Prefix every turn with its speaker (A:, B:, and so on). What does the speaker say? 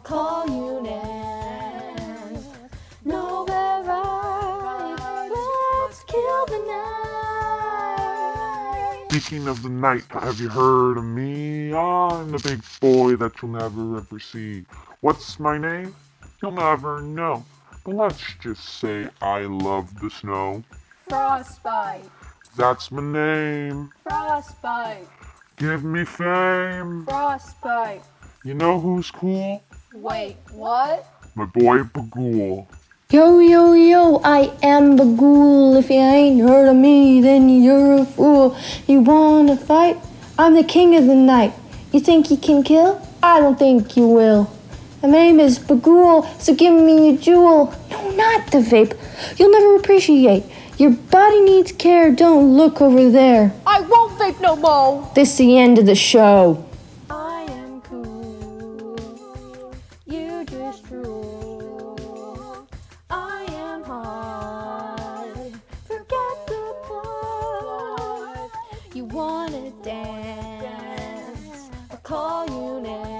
A: call you names. No, we're right. Let's kill the night.
B: Speaking of the night, have you heard of me? I'm the big boy that you'll never ever see. What's my name? You'll never know. But let's just say I love the snow.
A: Frostbite.
B: That's my name.
A: Frostbite.
B: Give me fame.
A: Frostbite.
B: You know who's cool?
A: Wait, what?
B: My boy Bagul.
C: Yo, yo, yo, I am Bagul. If you ain't heard of me, then you're a fool. You wanna fight? I'm the king of the night. You think you can kill? I don't think you will. My name is Bagul, so give me a jewel. No, not the vape. You'll never appreciate. Your body needs care, don't look over there.
A: I won't vape no more.
C: This the end of the show.
A: I am cool. You just drool. I am hard. Forget the plot. You wanna dance? I'll call you next.